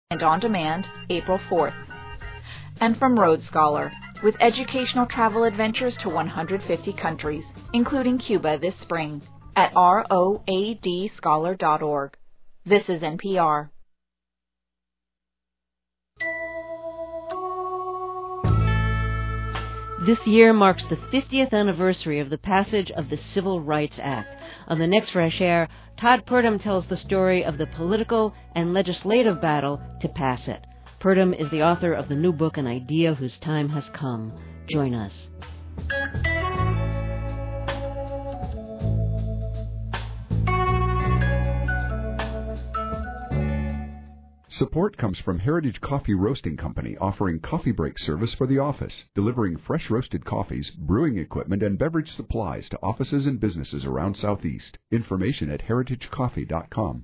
and on demand April 4th. And from Road Scholar, with educational travel adventures to 150 countries, including Cuba this spring, at roadscholar.org. This is NPR. This year marks the 50th anniversary of the passage of the Civil Rights Act. On the next Fresh Air, Todd Purdom tells the story of the political and legislative battle to pass it. Purdom is the author of the new book, An Idea Whose Time Has Come. Join us. Support comes from Heritage Coffee Roasting Company, offering coffee break service for the office, delivering fresh roasted coffees, brewing equipment, and beverage supplies to offices and businesses around Southeast. Information at heritagecoffee.com.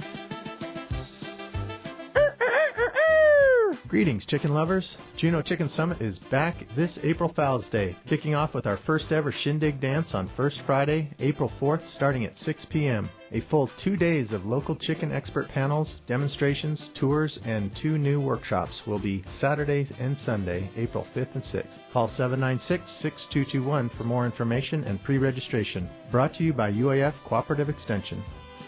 Greetings, chicken lovers. Juneau Chicken Summit is back this April Fowls Day, kicking off with our first ever Shindig Dance on First Friday, April 4th, starting at 6 p.m. A full 2 days of local chicken expert panels, demonstrations, tours, and 2 new workshops will be Saturday and Sunday, April 5th and 6th. Call 796-6221 for more information and pre-registration. Brought to you by UAF Cooperative Extension.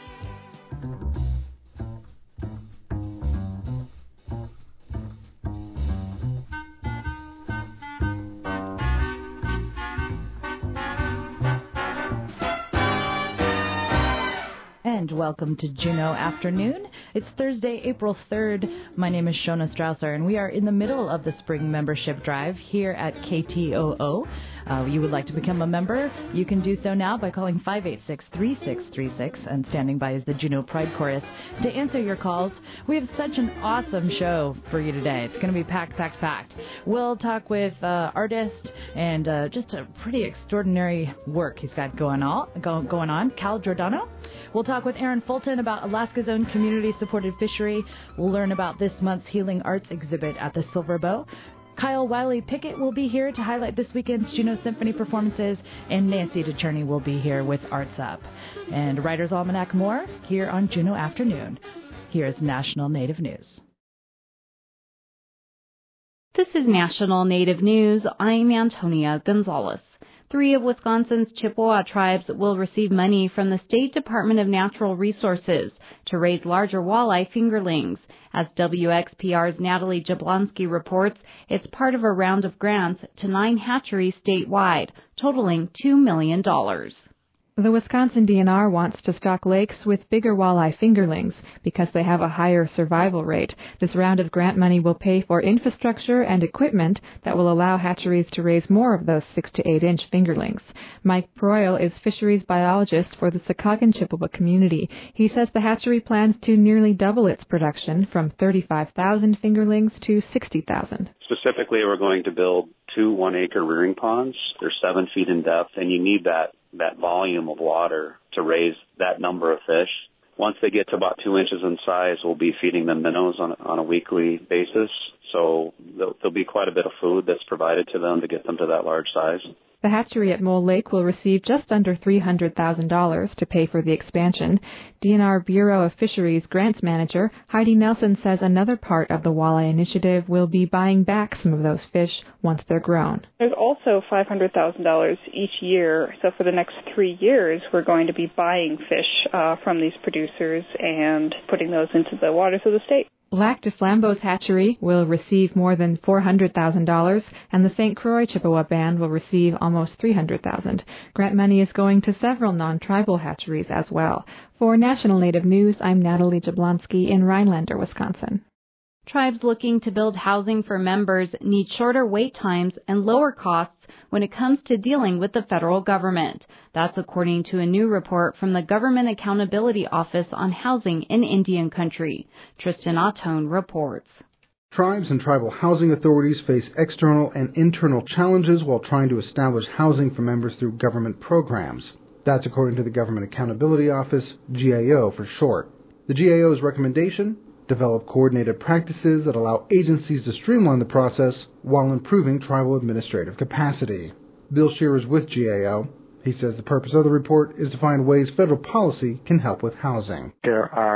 Welcome to Juneau Afternoon. It's Thursday, April 3rd. My name is Shona Strausser, and we are in the middle of the spring membership drive here at KTOO. You would like to become a member? You can do so now by calling 586-3636, and standing by is the Juneau Pride Chorus to answer your calls. We have such an awesome show for you today. It's going to be packed. We'll talk with artist and just a pretty extraordinary work he's got going on, Cal Giordano. We'll talk with Aaron Fulton about Alaska's own community-supported fishery. We'll learn about this month's Healing Arts exhibit at the Silver Bow. Kyle Wiley-Pickett will be here to highlight this weekend's Juneau Symphony performances, and Nancy DeCherney will be here with Arts Up. And Writer's Almanac more here on Juneau Afternoon. Here's National Native News. This is National Native News. I'm Antonia Gonzalez. 3 of Wisconsin's Chippewa tribes will receive money from the State Department of Natural Resources to raise larger walleye fingerlings. As WXPR's Natalie Jablonski reports, it's part of a round of grants to 9 hatcheries statewide, totaling $2 million. The Wisconsin DNR wants to stock lakes with bigger walleye fingerlings because they have a higher survival rate. This round of grant money will pay for infrastructure and equipment that will allow hatcheries to raise more of those 6 to 8 inch fingerlings. Mike Proyle is fisheries biologist for the Secaucus Chippewa community. He says the hatchery plans to nearly double its production from 35,000 fingerlings to 60,000. Specifically, we're going to build 2 1-acre rearing ponds. They're 7 feet in depth, and you need that volume of water to raise that number of fish. Once they get to about 2 inches in size, we'll be feeding them minnows on a weekly basis. So there'll be quite a bit of food that's provided to them to get them to that large size. The hatchery at Mole Lake will receive just under $300,000 to pay for the expansion. DNR Bureau of Fisheries Grants Manager Heidi Nelson says another part of the walleye initiative will be buying back some of those fish once they're grown. There's also $500,000 each year. So for the next 3 years, we're going to be buying fish from these producers and putting those into the waters of the state. Lac du Flambeau's hatchery will receive more than $400,000, and the St. Croix Chippewa Band will receive almost $300,000. Grant money is going to several non-tribal hatcheries as well. For National Native News, I'm Natalie Jablonski in Rhinelander, Wisconsin. Tribes looking to build housing for members need shorter wait times and lower costs when it comes to dealing with the federal government. That's according to a new report from the Government Accountability Office on Housing in Indian Country. Tristan Ottone reports. Tribes and tribal housing authorities face external and internal challenges while trying to establish housing for members through government programs. That's according to the Government Accountability Office, GAO for short. The GAO's recommendation? Develop coordinated practices that allow agencies to streamline the process while improving tribal administrative capacity. Bill Shearer is with GAO. He says the purpose of the report is to find ways federal policy can help with housing. There are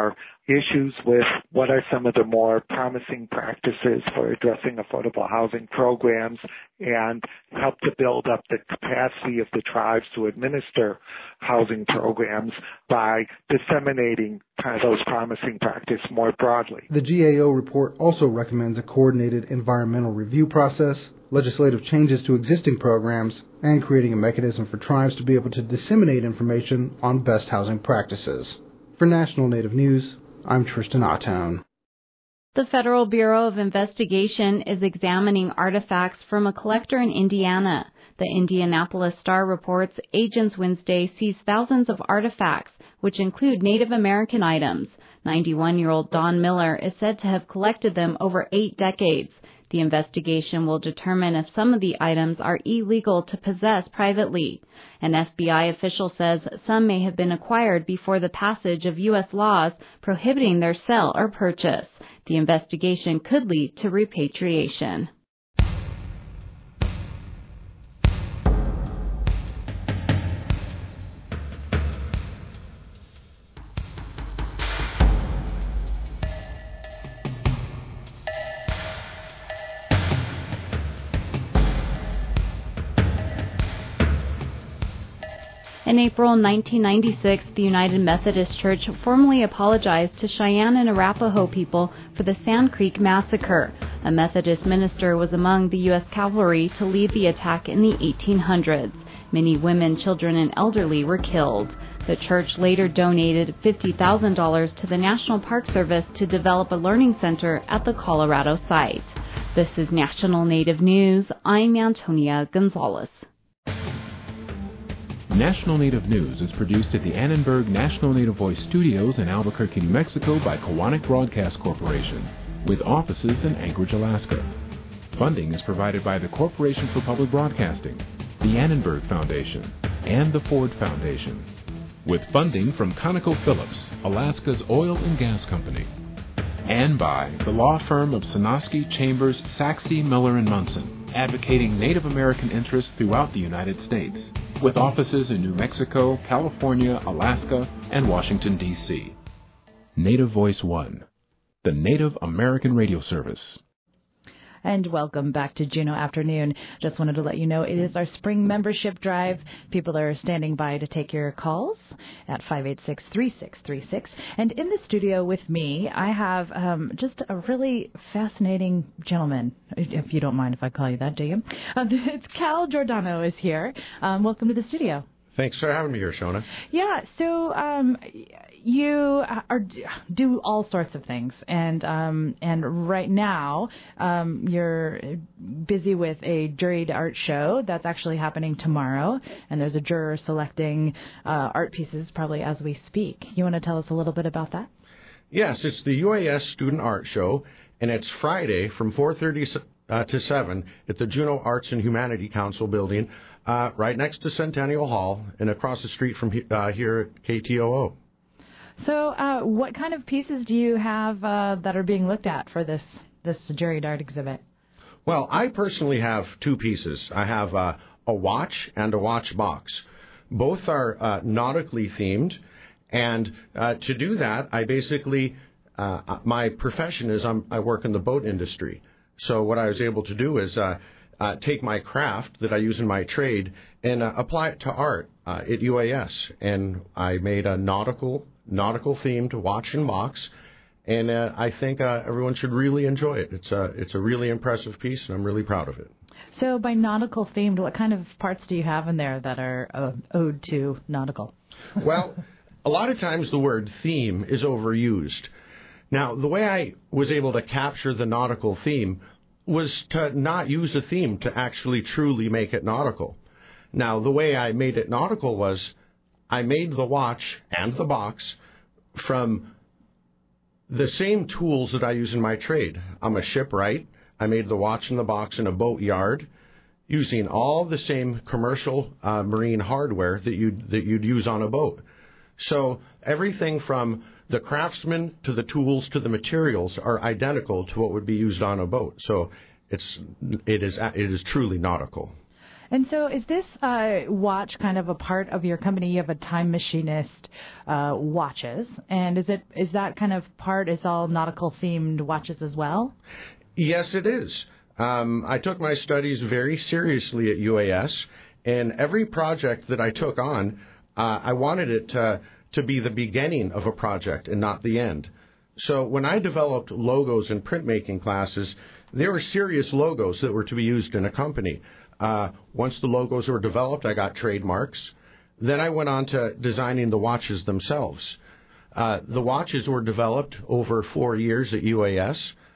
issues with what are some of the more promising practices for addressing affordable housing programs and help to build up the capacity of the tribes to administer housing programs by disseminating kind of those promising practices more broadly. The GAO report also recommends a coordinated environmental review process, legislative changes to existing programs, and creating a mechanism for tribes to be able to disseminate information on best housing practices. For National Native News, I'm Tristan Ottown. The Federal Bureau of Investigation is examining artifacts from a collector in Indiana. The Indianapolis Star reports agents Wednesday seized thousands of artifacts, which include Native American items. 91-year-old Don Miller is said to have collected them over 8 decades. The investigation will determine if some of the items are illegal to possess privately. An FBI official says some may have been acquired before the passage of U.S. laws prohibiting their sale or purchase. The investigation could lead to repatriation. In April 1996, the United Methodist Church formally apologized to Cheyenne and Arapaho people for the Sand Creek Massacre. A Methodist minister was among the U.S. cavalry to lead the attack in the 1800s. Many women, children, and elderly were killed. The church later donated $50,000 to the National Park Service to develop a learning center at the Colorado site. This is National Native News. I'm Antonia Gonzalez. National Native News is produced at the Annenberg National Native Voice Studios in Albuquerque, New Mexico by Kowanek Broadcast Corporation, with offices in Anchorage, Alaska. Funding is provided by the Corporation for Public Broadcasting, the Annenberg Foundation, and the Ford Foundation, with funding from ConocoPhillips, Alaska's oil and gas company, and by the law firm of Sonosky, Chambers, Saxby, Miller & Munson, advocating Native American interests throughout the United States, with offices in New Mexico, California, Alaska, and Washington, D.C. Native Voice One, the Native American radio service. And welcome back to Juneau Afternoon. Just wanted to let you know it is our spring membership drive. People are standing by to take your calls at 586-3636. And in the studio with me, I have just a really fascinating gentleman, if you don't mind if I call you that, do you? It's Cal Giordano is here. Welcome to the studio. Thanks for having me here, Shona. Yeah, so you do all sorts of things, and right now you're busy with a juried art show that's actually happening tomorrow, and there's a juror selecting art pieces probably as we speak. You want to tell us a little bit about that? Yes, it's the UAS Student Art Show, and it's Friday from 4:30 to 7 at the Juneau Arts and Humanity Council building, right next to Centennial Hall and across the street from here at KTOO. So what kind of pieces do you have that are being looked at for this juried art exhibit? Well, I personally have 2 pieces. I have a watch and a watch box. Both are nautically themed, and to do that, I basically, my profession is I work in the boat industry. So what I was able to do is take my craft that I use in my trade and apply it to art at UAS. And I made a nautical themed watch and box, and I think everyone should really enjoy it. It's a really impressive piece, and I'm really proud of it. So by nautical themed, what kind of parts do you have in there that are ode to nautical? Well, a lot of times the word theme is overused. Now, the way I was able to capture the nautical theme was to not use a theme to actually truly make it nautical. Now, the way I made it nautical was I made the watch and the box from the same tools that I use in my trade. I'm a shipwright. I made the watch and the box in a boat yard using all the same commercial marine hardware that you'd use on a boat. So everything from the craftsman to the tools to the materials are identical to what would be used on a boat. So it is truly nautical. And so is this watch kind of a part of your company? You have a Time Machinist watches, and is that kind of part, is all nautical themed watches as well? Yes, it is. I took my studies very seriously at UAS, and every project that I took on, I wanted it to be the beginning of a project and not the end. So when I developed logos in printmaking classes, there were serious logos that were to be used in a company. Once the logos were developed, I got trademarks. Then I went on to designing the watches themselves. The watches were developed over 4 years at UAS.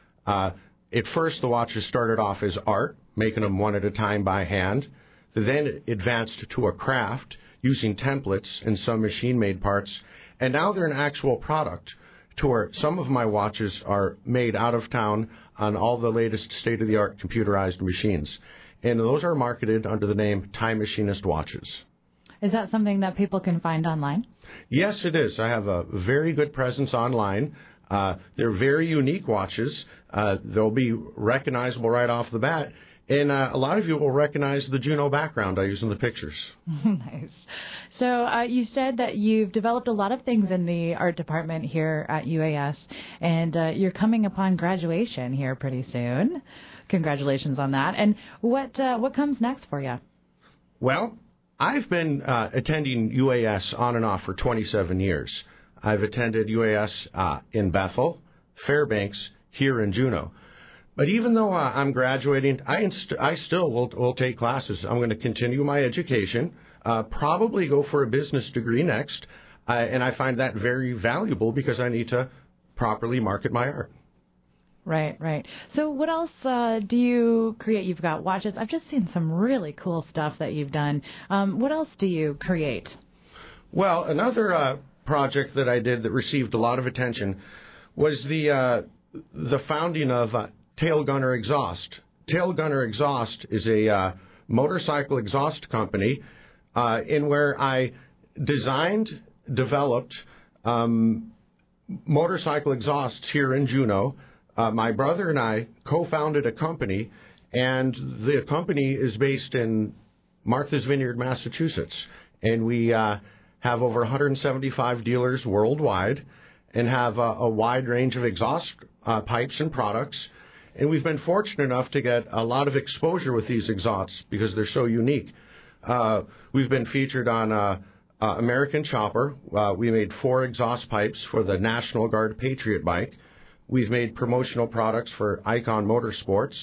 At first, the watches started off as art, making them one at a time by hand. Then it advanced to a craft, using templates and some machine-made parts. And now they're an actual product, to where some of my watches are made out of town on all the latest state-of-the-art computerized machines. And those are marketed under the name Time Machinist watches. Is that something that people can find online? Yes, it is. I have a very good presence online. They're very unique watches. They'll be recognizable right off the bat. And a lot of you will recognize the Juno background I use in the pictures. Nice. So you said that you've developed a lot of things in the art department here at UAS, and you're coming upon graduation here pretty soon. Congratulations on that. And what comes next for you? Well, I've been attending UAS on and off for 27 years. I've attended UAS in Bethel, Fairbanks, here in Juneau. But even though I'm graduating, I still will take classes. I'm going to continue my education, probably go for a business degree next, and I find that very valuable because I need to properly market my art. Right, right. So what else do you create? You've got watches. I've just seen some really cool stuff that you've done. What else do you create? Well, another project that I did that received a lot of attention was the founding of Tail Gunner Exhaust. Tail Gunner Exhaust is a motorcycle exhaust company in where I designed, developed motorcycle exhausts here in Juneau. My brother and I co-founded a company, and the company is based in Martha's Vineyard, Massachusetts. And we have over 175 dealers worldwide and have a wide range of exhaust pipes and products. And we've been fortunate enough to get a lot of exposure with these exhausts because they're so unique. We've been featured on American Chopper. We made 4 exhaust pipes for the National Guard Patriot bike. We've made promotional products for Icon Motorsports,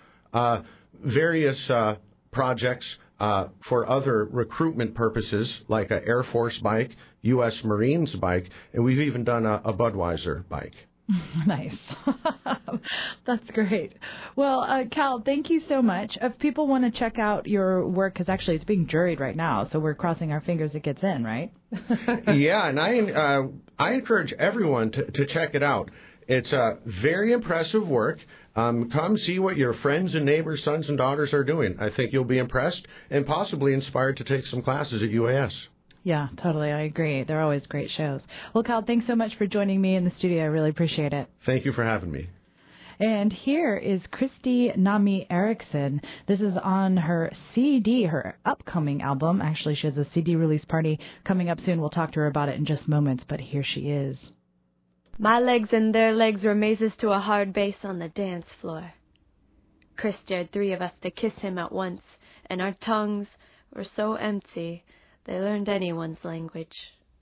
various projects for other recruitment purposes like an Air Force bike, U.S. Marines bike, and we've even done a Budweiser bike. Nice. That's great. Well, Cal, thank you so much. If people want to check out your work, because actually it's being juried right now, so we're crossing our fingers it gets in, right? Yeah, and I encourage everyone to check it out. It's very impressive work. Come see what your friends and neighbors, sons and daughters are doing. I think you'll be impressed and possibly inspired to take some classes at UAS. Yeah, totally. I agree. They're always great shows. Well, Cal, thanks so much for joining me in the studio. I really appreciate it. Thank you for having me. And here is Christy Nami Erickson. This is on her CD, her upcoming album. Actually, she has a CD release party coming up soon. We'll talk to her about it in just moments, but here she is. My legs and their legs were mazes to a hard base on the dance floor. Chris dared 3 of us to kiss him at once, and our tongues were so empty they learned anyone's language.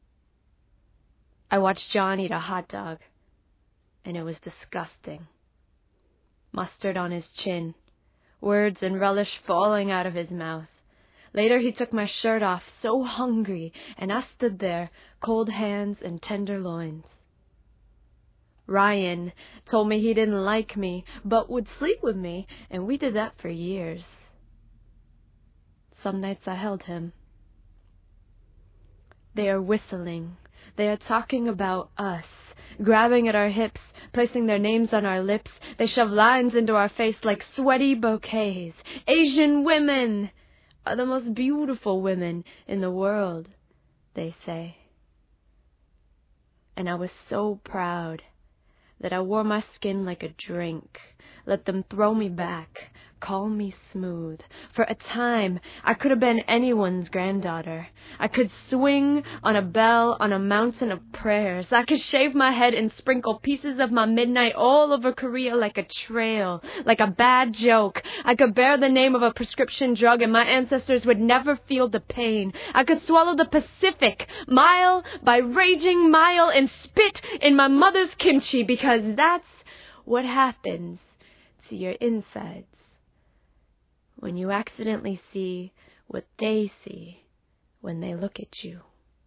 I watched John eat a hot dog, and it was disgusting. Mustard on his chin, words and relish falling out of his mouth. Later he took my shirt off, so hungry, and I stood there, cold hands and tender loins. Ryan told me he didn't like me, but would sleep with me, and we did that for years. Some nights I held him. They are whistling. They are talking about us, grabbing at our hips, placing their names on our lips. They shove lines into our face like sweaty bouquets. Asian women are the most beautiful women in the world, they say. And I was so proud that I wore my skin like a drink, let them throw me back, call me smooth. For a time, I could have been anyone's granddaughter. I could swing on a bell on a mountain of prayers. I could shave my head and sprinkle pieces of my midnight all over Korea like a trail, like a bad joke. I could bear the name of a prescription drug and my ancestors would never feel the pain. I could swallow the Pacific, mile by raging mile, and spit in my mother's kimchi, because that's what happens to your insides when you accidentally see what they see when they look at you.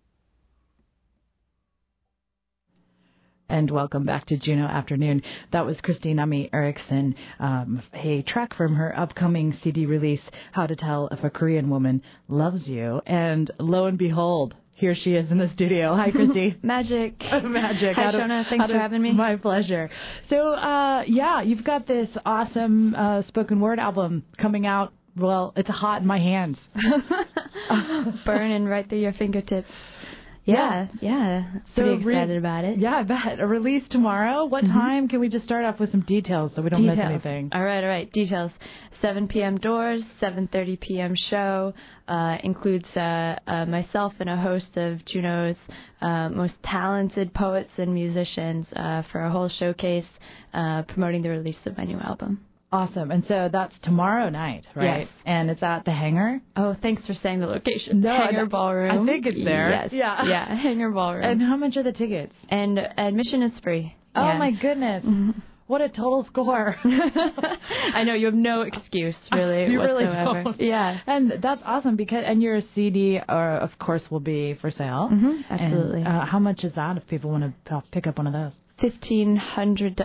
And welcome back to Juno Afternoon. That was Christine Ami Erickson, a track from her upcoming CD release, How to Tell If a Korean Woman Loves You. And lo and behold, here she is in the studio. Hi, Christy. Magic. Magic. Hi, Shona. Thanks for having me. My pleasure. So, you've got this awesome spoken word album coming out. Well, it's hot in my hands. Burning right through your fingertips. Yeah. Pretty excited about it. Yeah, I bet. A release tomorrow. What time? Can we just start off with some details so we don't miss anything? All right. Details. 7 p.m. doors, 7:30 p.m. show. Includes myself and a host of Juneau's most talented poets and musicians for a whole showcase promoting the release of my new album. Awesome. And so that's tomorrow night, right? Yes. And it's at the Hangar? Oh, thanks for saying the location. No, Hangar Ballroom. I think it's there. Yes. Yeah, Hangar Ballroom. And how much are the tickets? And admission is free. Oh, my goodness. Mm-hmm. What a total score. I know, you have no excuse, really, you whatsoever. Really don't. Yeah. And that's awesome, and your CD, of course, will be for sale. Mm-hmm, absolutely. And, how much is that if people want to pick up one of those? $15.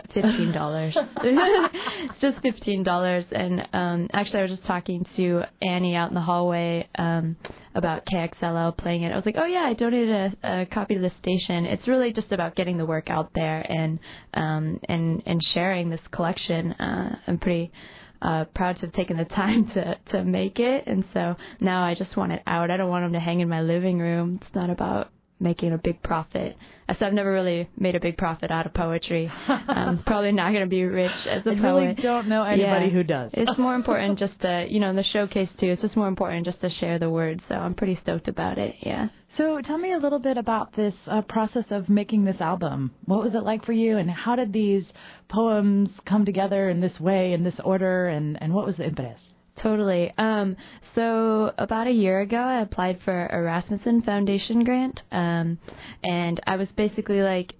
It's just $15. And actually, I was just talking to Annie out in the hallway about KXLL playing it. I was like, oh yeah, I donated a copy to the station. It's really just about getting the work out there and sharing this collection. I'm pretty proud to have taken the time to make it, and so now I just want it out. I don't want them to hang in my living room. It's not about making a big profit. So I've never really made a big profit out of poetry. Probably not going to be rich as a poet. I really don't know anybody who does. It's more important just to, in the showcase too, it's just more important just to share the words. So I'm pretty stoked about it, yeah. So tell me a little bit about this process of making this album. What was it like for you, and how did these poems come together in this way, in this order, and what was the impetus? Totally. So about a year ago, I applied for a Rasmussen Foundation grant, and I was basically like,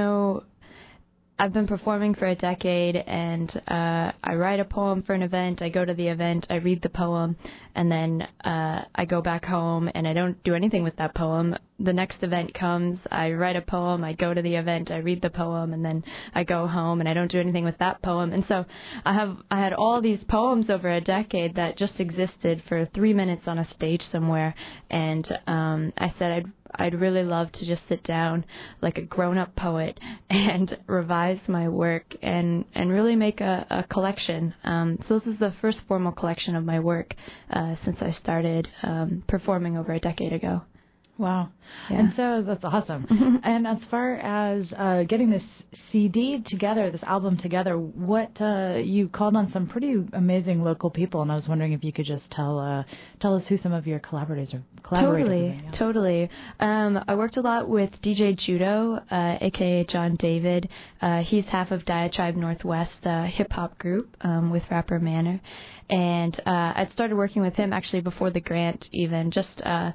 I've been performing for a decade, and I write a poem for an event. I go to the event, I read the poem, and then I go back home, and I don't do anything with that poem. The next event comes, I write a poem, I go to the event, I read the poem, and then I go home, and I don't do anything with that poem. And so I had all these poems over a decade that just existed for 3 minutes on a stage somewhere, and I said I'd really love to just sit down like a grown-up poet and revise my work and really make a collection. So this is the first formal collection of my work since I started performing over a decade ago. Wow. Yeah. And so that's awesome. And as far as getting this CD together, this album together, what you called on some pretty amazing local people, and I was wondering if you could just tell us who some of your collaborators are. Totally. I worked a lot with DJ Judo, a.k.a. John David. He's half of Diatribe Northwest, a hip-hop group with rapper Manor. And I started working with him actually before the grant even, just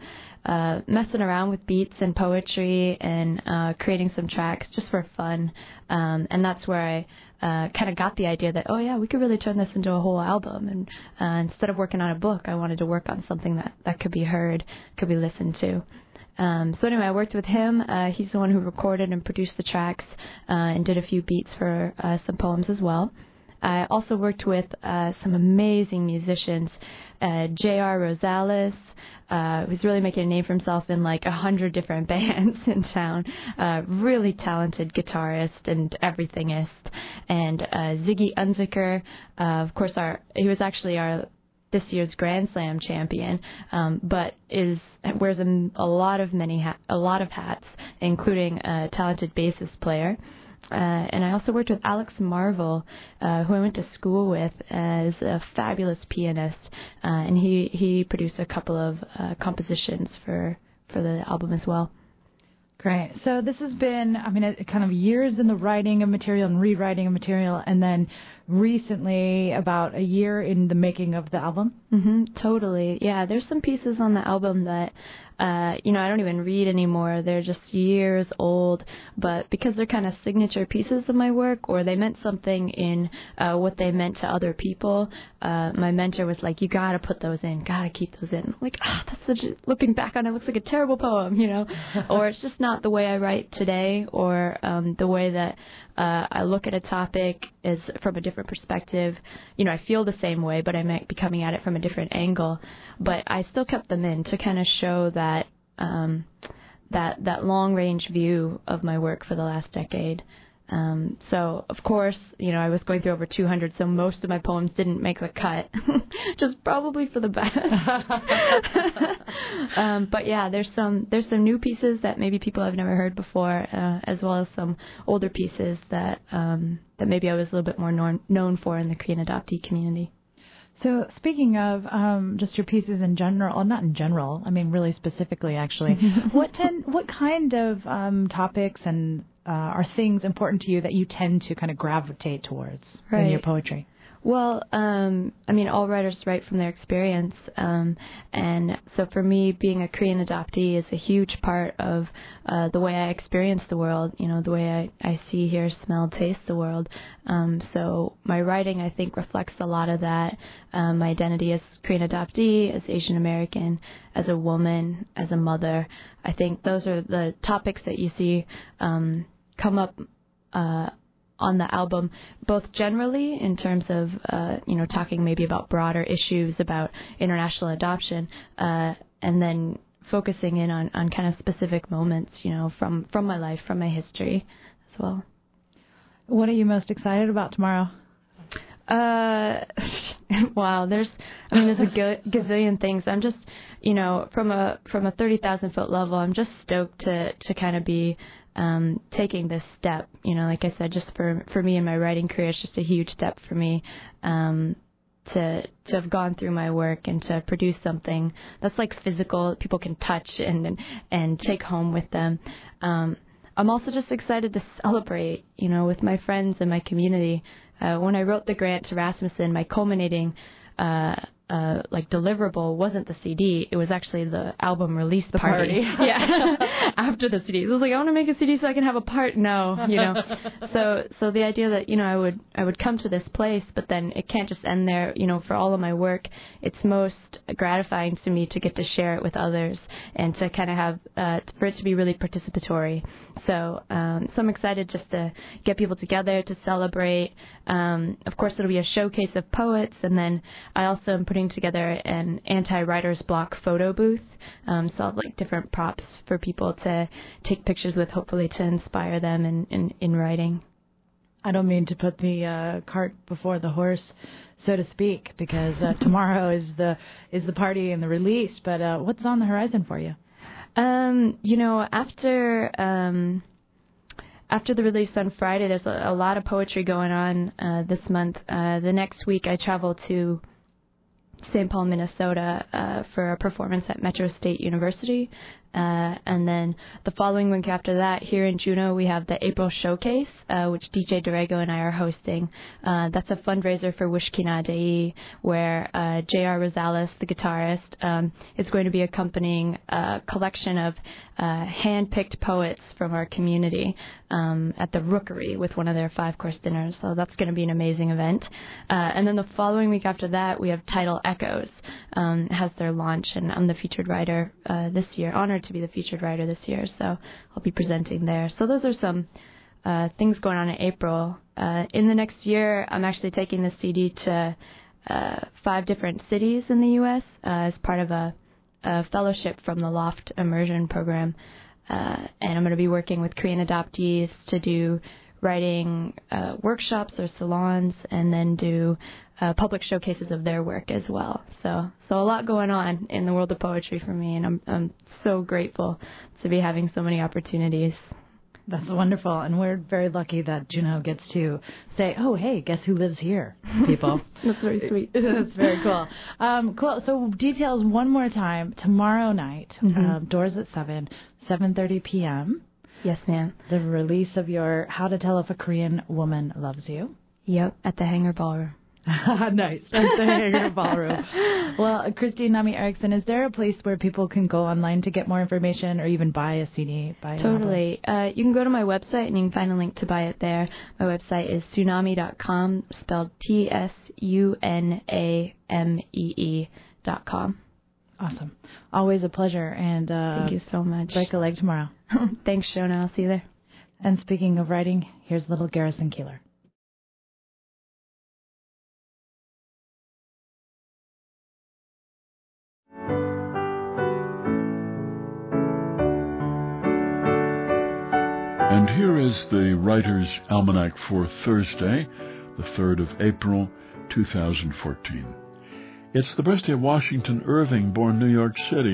messing around with beats and poetry and creating some tracks just for fun. And that's where I kind of got the idea that, we could really turn this into a whole album. And instead of working on a book, I wanted to work on something that could be heard, could be listened to. So anyway, I worked with him. He's the one who recorded and produced the tracks and did a few beats for some poems as well. I also worked with some amazing musicians, J.R. Rosales, who's really making a name for himself in like 100 different bands in town, really talented guitarist and everythingist, and Ziggy Unzicker, of course, he was actually this year's Grand Slam champion, but wears a lot of hats, including a talented bassist player. And I also worked with Alex Marvel, who I went to school with, as a fabulous pianist, and he produced a couple of compositions for the album as well. Great. So this has been, kind of years in the writing of material and rewriting of material, and then recently about a year in the making of the album. Totally. Yeah, there's some pieces on the album that, I don't even read anymore. They're just years old, but because they're kind of signature pieces of my work, or they meant something in what they meant to other people, my mentor was like, you got to put those in, got to keep those in. I'm like, looking back on it, looks like a terrible poem, or it's just not the way I write today, or the way that I look at a topic is from a different perspective. I feel the same way, but I might be coming at it from a different angle. But I still kept them in to kind of show that that long range view of my work for the last decade. So, of course, I was going through over 200, so most of my poems didn't make the cut, just probably for the best. But yeah, there's some new pieces that maybe people have never heard before, as well as some older pieces that maybe I was a little bit more known for in the Korean adoptee community. So speaking of just your pieces in general, not in general, really specifically actually, what kind of topics and are things important to you that you tend to kind of gravitate towards in your poetry? Well, all writers write from their experience, and so for me, being a Korean adoptee is a huge part of the way I experience the world, the way I see, hear, smell, taste the world. So my writing, I think, reflects a lot of that. My identity as Korean adoptee, as Asian American, as a woman, as a mother. I think those are the topics that you see come up on the album, both generally in terms of, talking maybe about broader issues about international adoption, and then focusing in on kind of specific moments, from my life, from my history as well. What are you most excited about tomorrow? Wow, there's a gazillion things. I'm just, from a 30,000 foot level, I'm just stoked to kind of be taking this step. Like I said, just for me in my writing career, it's just a huge step for me to have gone through my work and to produce something that's like physical, people can touch and take home with them. I'm also just excited to celebrate, with my friends and my community. When I wrote the grant to Rasmussen, my culminating deliverable wasn't the CD. It was actually the album release party. Yeah, after the CD. It was like, I want to make a CD so I can have a part. No, So the idea that I would come to this place, but then it can't just end there. For all of my work, it's most gratifying to me to get to share it with others and to kind of have for it to be really participatory. So I'm excited just to get people together to celebrate. Of course, it'll be a showcase of poets, and then I also am putting together an anti-writer's block photo booth. So I'll have different props for people to take pictures with, hopefully to inspire them in writing. I don't mean to put the cart before the horse, so to speak, because tomorrow is the party and the release. But what's on the horizon for you? After the release on Friday, there's a lot of poetry going on this month. The next week, I travel to St. Paul, Minnesota, for a performance at Metro State University. And then the following week after that, here in Juneau, we have the April Showcase, which DJ Dorego and I are hosting. That's a fundraiser for Wishkina Dei, where J.R. Rosales, the guitarist, is going to be accompanying a collection of hand-picked poets from our community at the Rookery with one of their 5-course dinners. So that's going to be an amazing event. And then the following week after that, we have Tidal Echoes, has their launch, and I'm the featured writer this year, honored to be the featured writer this year, so I'll be presenting there. So those are some things going on in April. In the next year, I'm actually taking the CD to 5 different cities in the U.S. As part of a fellowship from the Loft Immersion program, and I'm going to be working with Korean adoptees to do writing workshops or salons, and then do public showcases of their work as well. So a lot going on in the world of poetry for me, and I'm so grateful to be having so many opportunities. That's wonderful, and we're very lucky that Juno gets to say, oh, hey, guess who lives here, people. That's very sweet. That's very cool. Cool. So details one more time. Tomorrow night, doors at 7:30 p.m. Yes, ma'am. The release of your How to Tell If a Korean Woman Loves You. Yep, at the Hangar Ballroom. Nice. At the Hangar Ballroom. Well, Christine Nami Erickson, is there a place where people can go online to get more information or even buy a CD? Totally. You can go to my website and you can find a link to buy it there. My website is tsunami.com, spelled TSUNAMEE.com. Awesome. Always a pleasure. And thank you so much. Break a leg tomorrow. Thanks, Shona. I'll see you there. And speaking of writing, here's little Garrison Keillor. And here is the Writer's Almanac for Thursday, the 3rd of April, 2014. It's the birthday of Washington Irving, born New York City,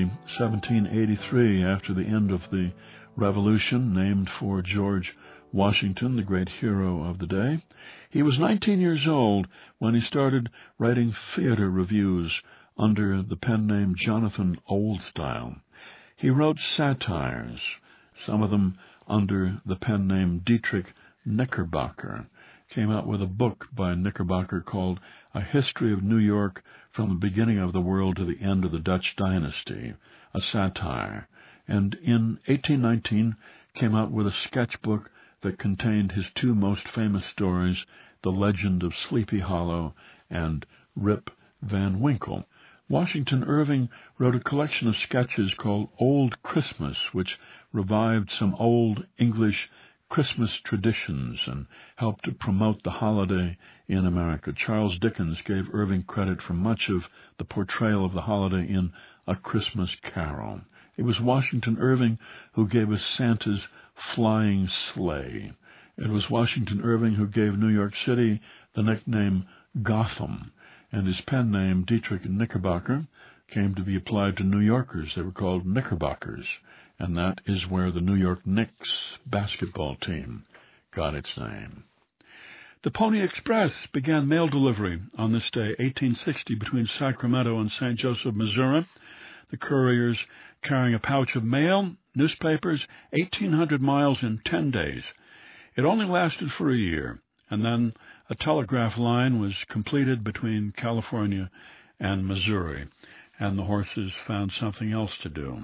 1783, after the end of the Revolution, named for George Washington, the great hero of the day. He was 19 years old when he started writing theater reviews under the pen name Jonathan Oldstyle. He wrote satires, some of them under the pen name Dietrich Knickerbocker, came out with a book by Knickerbocker called A History of New York from the Beginning of the World to the End of the Dutch Dynasty, a satire, and in 1819 came out with a sketchbook that contained his two most famous stories, The Legend of Sleepy Hollow and Rip Van Winkle. Washington Irving wrote a collection of sketches called Old Christmas, which revived some old English Christmas traditions and helped to promote the holiday in America. Charles Dickens gave Irving credit for much of the portrayal of the holiday in A Christmas Carol. It was Washington Irving who gave us Santa's flying sleigh. It was Washington Irving who gave New York City the nickname Gotham, and his pen name, Dietrich Knickerbocker, came to be applied to New Yorkers. They were called Knickerbockers, and that is where the New York Knicks basketball team got its name. The Pony Express began mail delivery on this day, 1860, between Sacramento and St. Joseph, Missouri. The couriers carrying a pouch of mail, newspapers, 1,800 miles in 10 days. It only lasted for a year, and then a telegraph line was completed between California and Missouri, and the horses found something else to do.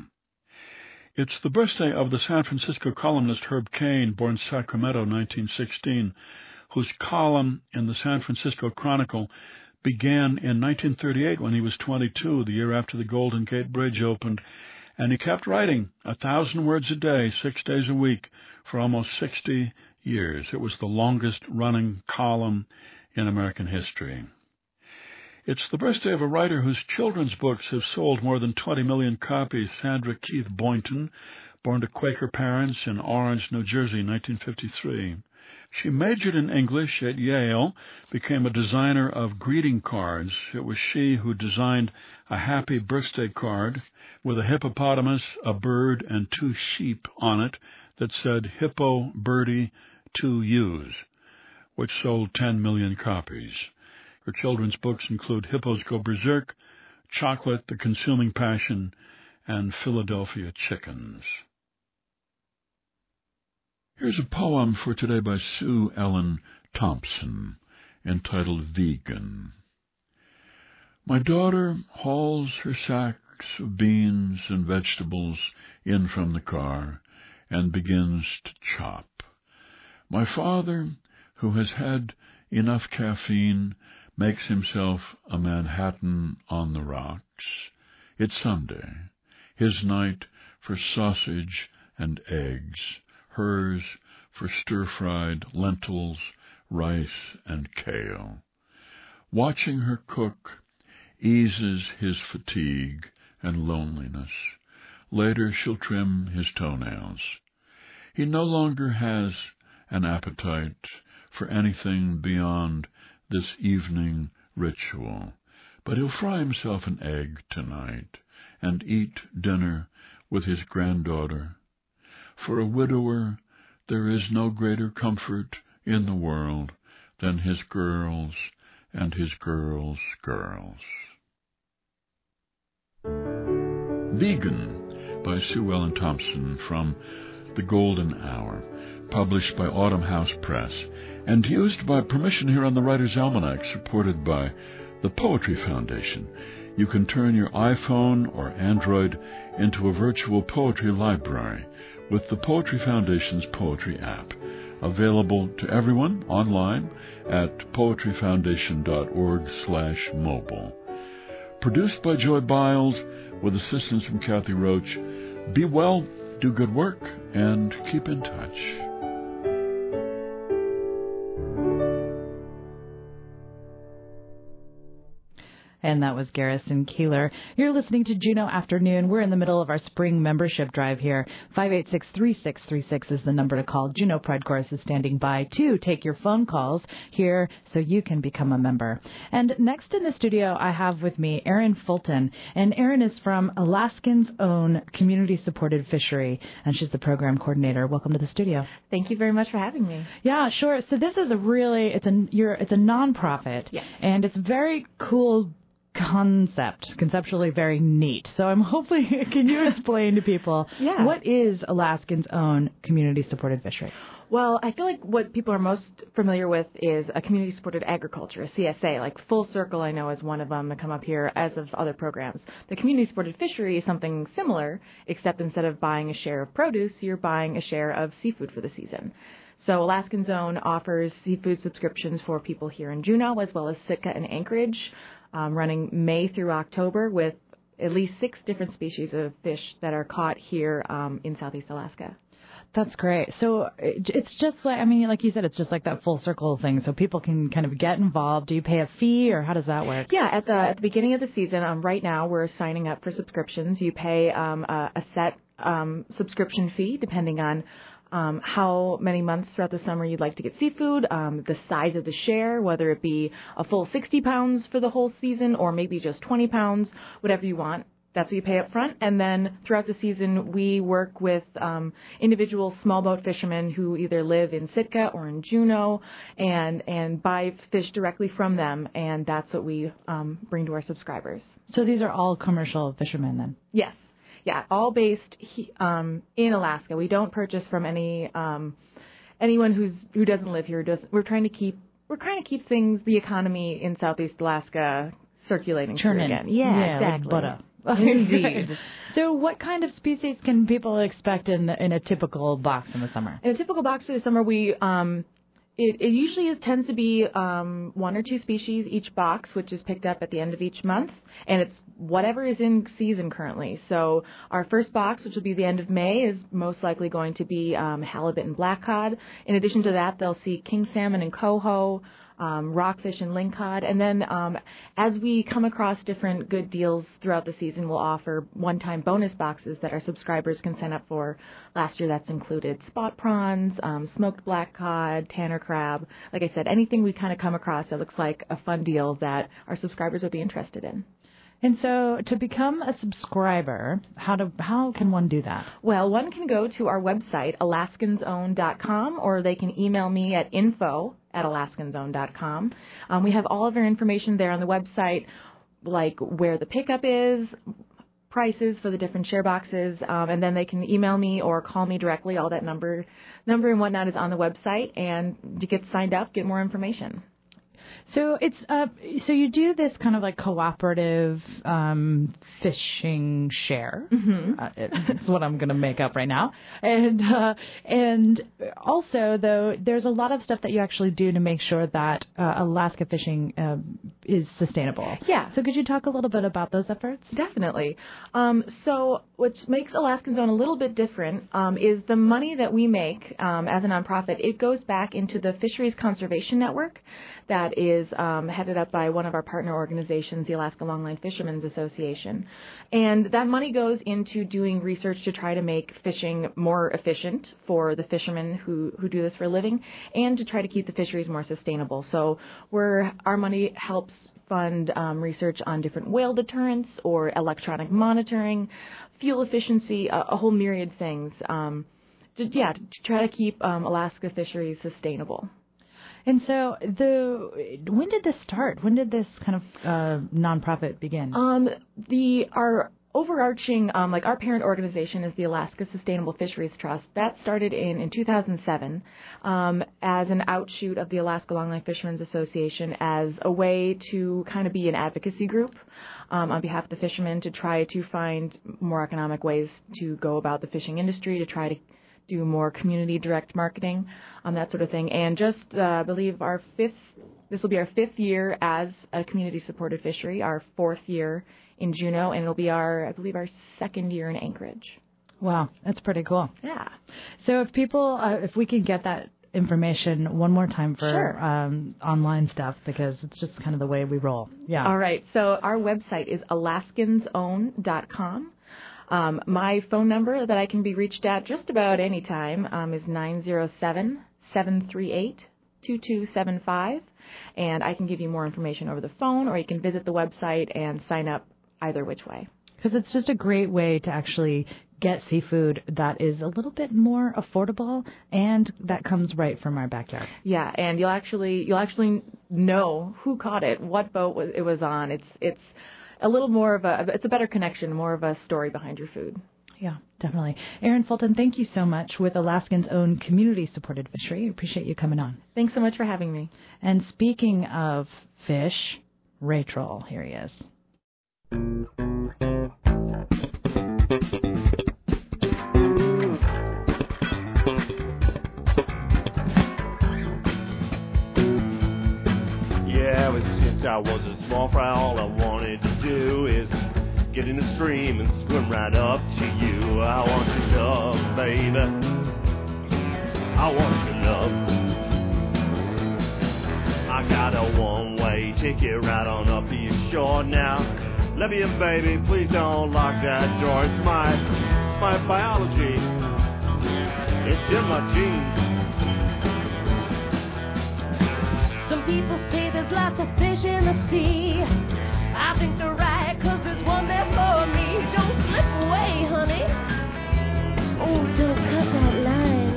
It's the birthday of the San Francisco columnist Herb Caen, born Sacramento, 1916, whose column in the San Francisco Chronicle began in 1938 when he was 22, the year after the Golden Gate Bridge opened, and he kept writing 1,000 words a day, 6 days a week, for almost 60 years. It was the longest-running column in American history. It's the birthday of a writer whose children's books have sold more than 20 million copies, Sandra Keith Boynton, born to Quaker parents in Orange, New Jersey, 1953. She majored in English at Yale, became a designer of greeting cards. It was she who designed a happy birthday card with a hippopotamus, a bird, and 2 sheep on it that said, Hippo, Birdie, 2 U's, which sold 10 million copies. Her children's books include Hippos Go Berserk, Chocolate, The Consuming Passion, and Philadelphia Chickens. Here's a poem for today by Sue Ellen Thompson, entitled Vegan. My daughter hauls her sacks of beans and vegetables in from the car and begins to chop. My father, who has had enough caffeine, makes himself a Manhattan on the rocks. It's Sunday, his night for sausage and eggs, hers for stir-fried lentils, rice, and kale. Watching her cook eases his fatigue and loneliness. Later she'll trim his toenails. He no longer has an appetite for anything beyond this evening ritual, but he'll fry himself an egg tonight and eat dinner with his granddaughter. For a widower, there is no greater comfort in the world than his girls and his girls' girls. Vegan by Sue Ellen Thompson from The Golden Hour, published by Autumn House Press, and used by permission here on the Writer's Almanac, supported by the Poetry Foundation. You can turn your iPhone or Android into a virtual poetry library with the Poetry Foundation's Poetry app, available to everyone online at poetryfoundation.org/mobile. Produced by Joy Biles, with assistance from Kathy Roach. Be well, do good work, and keep in touch. And that was Garrison Keillor. You're listening to Juneau Afternoon. We're in the middle of our spring membership drive here. 586-3636 is the number to call. Juneau Pride Chorus is standing by to take your phone calls here so you can become a member. And next in the studio, I have with me Erin Fulton. And Erin is from Alaskans' own community-supported fishery, and she's the program coordinator. Welcome to the studio. Thank you very much for having me. Yeah, sure. So this is it's a nonprofit, yes, and it's very cool conceptually very neat. So I'm hoping, can you explain to people what is Alaskans' own community-supported fishery? Well, I feel like what people are most familiar with is a community-supported agriculture, a CSA. Like Full Circle, I know, is one of them that come up here, as of other programs. The community-supported fishery is something similar, except instead of buying a share of produce, you're buying a share of seafood for the season. So Alaskans' own offers seafood subscriptions for people here in Juneau, as well as Sitka and Anchorage, running May through October, with at least 6 different species of fish that are caught here in Southeast Alaska. That's great. So it's just like you said, it's just like that full circle thing. So people can kind of get involved. Do you pay a fee, or how does that work? Yeah, at the beginning of the season, right now we're signing up for subscriptions. You pay a set subscription fee depending on how many months throughout the summer you'd like to get seafood, the size of the share, whether it be a full 60 pounds for the whole season or maybe just 20 pounds, whatever you want. That's what you pay up front. And then throughout the season, we work with individual small boat fishermen who either live in Sitka or in Juneau and buy fish directly from them. And that's what we bring to our subscribers. So these are all commercial fishermen then? Yes. Yeah, all based in Alaska. We don't purchase from anyone who doesn't live here. We're trying to keep things, the economy in Southeast Alaska, circulating Churning again. Yeah, exactly. Like butter. Indeed. So what kind of species can people expect in a typical box in the summer? In a typical box for the summer, we it usually tends to be 1 or 2 species each box, which is picked up at the end of each month, and it's whatever is in season currently. So our first box, which will be the end of May, is most likely going to be halibut and black cod. In addition to that, they'll see king salmon and coho, rockfish and lingcod. And then as we come across different good deals throughout the season, we'll offer one-time bonus boxes that our subscribers can sign up for. Last year, that's included spot prawns, smoked black cod, tanner crab. Like I said, anything we kind of come across that looks like a fun deal that our subscribers would be interested in. And so to become a subscriber, how can one do that? Well, one can go to our website, alaskansOwn.com, or they can email me at info@alaskansOwn.com. We have all of our information there on the website, like where the pickup is, prices for the different share boxes, and then they can email me or call me directly. All that number and whatnot is on the website, and to get signed up, get more information. So it's so you do this kind of like cooperative fishing share. Mm-hmm. It's what I'm going to make up right now. And also, though, there's a lot of stuff that you actually do to make sure that Alaska fishing is sustainable. Yeah. So could you talk a little bit about those efforts? Definitely. So what makes Alaskans Own a little bit different is the money that we make as a nonprofit. It goes back into the Fisheries Conservation Network that is headed up by one of our partner organizations, the Alaska Longline Fishermen's Association. And that money goes into doing research to try to make fishing more efficient for the fishermen who do this for a living, and to try to keep the fisheries more sustainable. So our money helps fund research on different whale deterrence or electronic monitoring, fuel efficiency, a whole myriad of things. to try to keep Alaska fisheries sustainable. And so, when did this start? When did this kind of nonprofit begin? Our overarching, our parent organization is the Alaska Sustainable Fisheries Trust. That started in 2007 as an outshoot of the Alaska Longline Fishermen's Association as a way to kind of be an advocacy group on behalf of the fishermen to try to find more economic ways to go about the fishing industry, to try to do more community direct marketing, that sort of thing. And just, I believe this will be our 5th year as a community supported fishery, our 4th year in Juneau, and it'll be our 2nd year in Anchorage. Wow, that's pretty cool. Yeah. So if we can get that information one more time for online stuff, because it's just kind of the way we roll. Yeah. All right. So our website is AlaskansOwn.com. My phone number that I can be reached at just about any time is 907-738-2275, and I can give you more information over the phone, or you can visit the website and sign up either which way. Because it's just a great way to actually get seafood that is a little bit more affordable and that comes right from our backyard. Yeah, and you'll actually know who caught it, what boat it was on. It's a little more of it's a better connection, more of a story behind your food. Yeah, definitely. Erin Fulton, thank you so much with Alaskans' own community-supported fishery. I appreciate you coming on. Thanks so much for having me. And speaking of fish, Rachel, here he is. Yeah, ever since I was a small fry, all I wanted to do is get in the stream and swim right up to you. I want your love, baby. I want your love. I got a one-way ticket right on up to your shore now. Let me in, baby. Please don't lock that door. It's my biology. It's in my genes. Some people say there's lots of fish in the sea. I think they're right, 'cause there's one there for me. Don't slip away, honey. Oh, don't cut that line.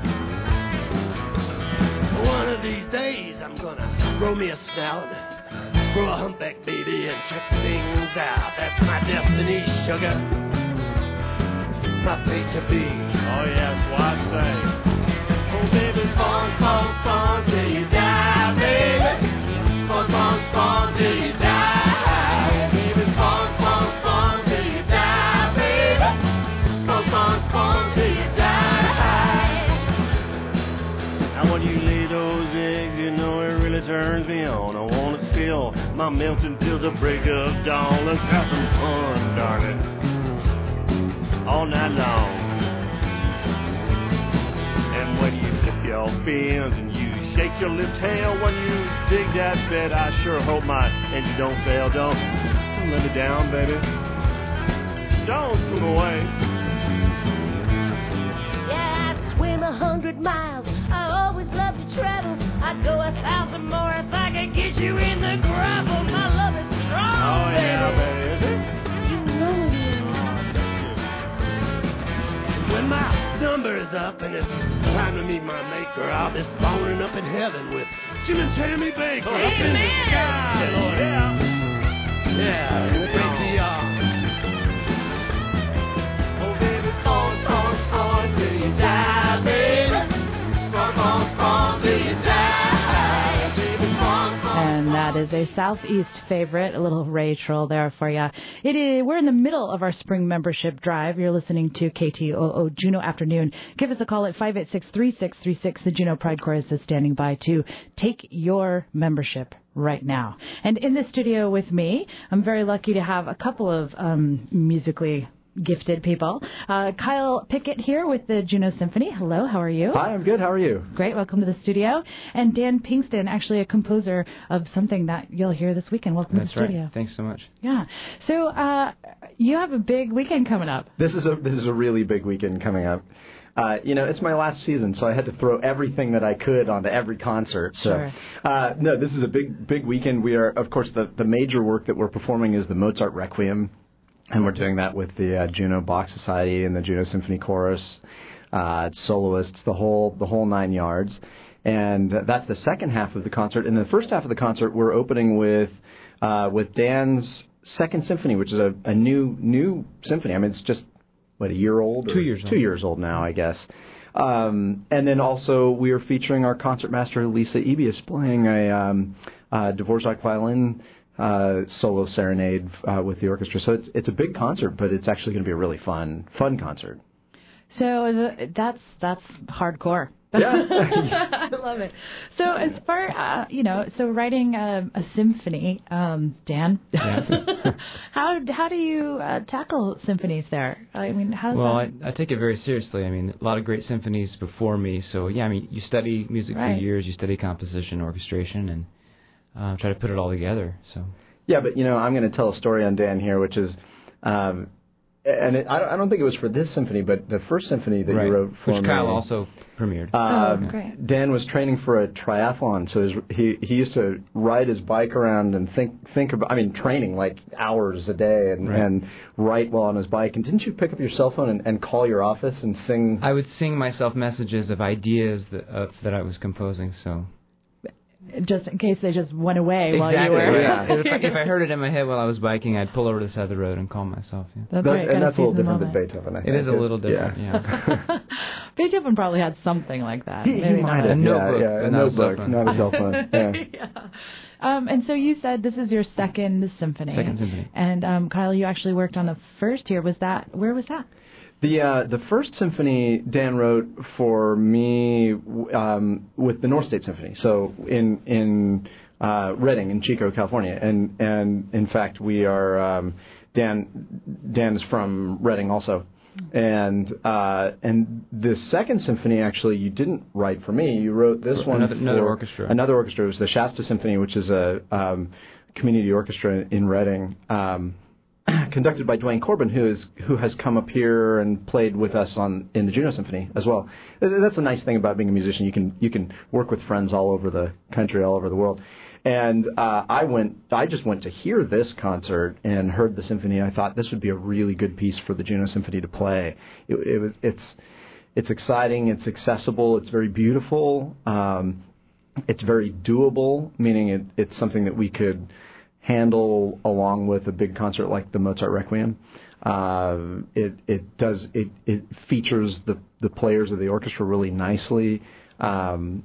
One of these days, I'm gonna grow me a snout, grow a humpback baby, and check things out. That's my destiny, sugar. My fate to be. Oh, yes, what I say. Oh, baby, spawn, spawn, spawn till you die, baby. Spawn, spawn, spawn till you die. Baby, spawn, spawn, spawn till you die, baby. Spawn, spawn, spawn till you die. Now when you lay those eggs, you know it really turns me on. I wanna spill my milk until the break of dawn. Let's have some fun, darling, all night long. And when you flip your fins and you shake your lip tail when you dig that bed, I sure hope my engine don't fail. Don't let me down, baby. Don't swim away. Yeah, I'd swim 100 miles. I always love to travel. I'd go 1,000 more if I could get you in the gravel. My love is strong, oh, yeah, baby. baby. You know it is. When my number is up and it's time to meet my maker, I'll be spawning up in heaven with Jim and Tammy Baker. Up in the sky. Oh, yeah. Yeah, we'll break the arm. Oh, baby, spawn, spawn, spawn till you die, baby. Spawn, spawn, spawn till you die. Baby, spawn, spawn. And that is a Southeast favorite, a little Rachel there for you. We're in the middle of our spring membership drive. You're listening to KTOO Juneau Afternoon. Give us a call at 586-3636. The Juneau Pride Chorus is standing by to take your membership right now. And in the studio with me, I'm very lucky to have a couple of musically gifted people. Kyle Pickett here with the Juneau Symphony. Hello, how are you? Hi, I'm good. How are you? Great. Welcome to the studio. And Dan Pinkston, actually a composer of something that you'll hear this weekend. Welcome to the studio. Right. Thanks so much. Yeah. So you have a big weekend coming up. This is a really big weekend coming up. It's my last season, so I had to throw everything that I could onto every concert. So, Sure. No, this is a big weekend. We are, of course, the major work that we're performing is the Mozart Requiem. And we're doing that with the Juneau Bach Society and the Juneau Symphony Chorus. soloists, the whole 9 yards. And that's the second half of the concert. In the first half of the concert, we're opening with Dan's Second Symphony, which is a new symphony. I mean, it's just, a year old? 2 years old. 2 years old now, I guess. And then also we are featuring our concertmaster, Lisa Ebius, playing a Dvorak violin solo serenade with the orchestra. So it's a big concert, but it's actually going to be a really fun concert. So that's hardcore. Yeah. I love it. So as far, so writing a symphony, Dan, how do you tackle symphonies there? I mean, I take it very seriously. I mean, a lot of great symphonies before me. So, yeah, I mean, you study music for years, you study composition, orchestration, and try to put it all together. So. Yeah, but, I'm going to tell a story on Dan here, which is... I don't think it was for this symphony, but the first symphony that you wrote for me... Which Kyle also premiered. Great. Dan was training for a triathlon, so he used to ride his bike around and think about... I mean, training like hours a day and write while on his bike. And didn't you pick up your cell phone and call your office and sing... I would sing myself messages of ideas that I was composing, so... Just in case they just went away while you were... Yeah. If I heard it in my head while I was biking, I'd pull over to the side of the road and call myself. Yeah. That's right. And that's a little different than Beethoven, I think. It is a little different, yeah. Beethoven probably had something like that. He might have. A notebook. A notebook, not a cell phone. Yeah. And so you said this is your second symphony. Second symphony. And Kyle, you actually worked on the first here. Where was that? The first symphony Dan wrote for me with the North State Symphony, so in Redding, in Chico, California, and in fact we are Dan is from Redding also, and the second symphony actually you didn't write for me, you wrote this one another orchestra. Another orchestra. It was the Shasta Symphony, which is a community orchestra in Redding. Conducted by Dwayne Corbin, who has come up here and played with us in the Juneau Symphony as well. That's a nice thing about being a musician. You can work with friends all over the country, all over the world. And I just went to hear this concert and heard the symphony. I thought this would be a really good piece for the Juneau Symphony to play. It's exciting. It's accessible. It's very beautiful. It's very doable, meaning it's something that we could handle along with a big concert like the Mozart Requiem. It features the players of the orchestra really nicely, and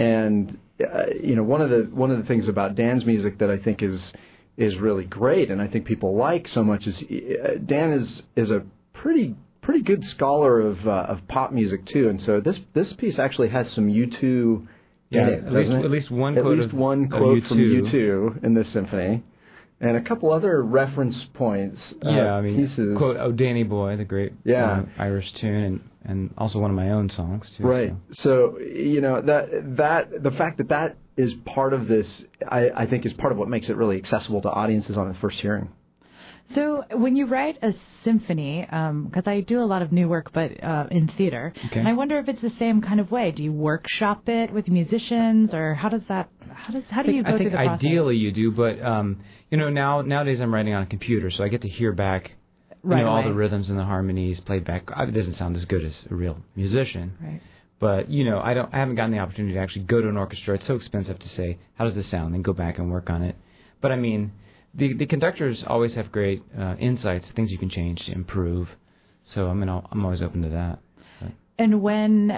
one of the things about Dan's music that I think is really great, and I think people like so much, is Dan is a pretty good scholar of pop music too, and so this piece actually has some U2. Yeah, at least one quote from U2 in this symphony, and a couple other reference points. Pieces. Quote, "Oh, Danny Boy," the great Irish tune, and also one of my own songs too. Right. So that the fact that is part of this, I think, is part of what makes it really accessible to audiences on the first hearing. So when you write a symphony, because I do a lot of new work, but in theater, and I wonder if it's the same kind of way. Do you workshop it with musicians, or how do you go through the process? I think ideally you do, but nowadays I'm writing on a computer, so I get to hear back all the rhythms and the harmonies played back. It doesn't sound as good as a real musician, right? But I haven't gotten the opportunity to actually go to an orchestra. It's so expensive to say how does this sound, and go back and work on it. But I mean. The conductors always have great insights, things you can change to improve. So I'm always open to that. But. And when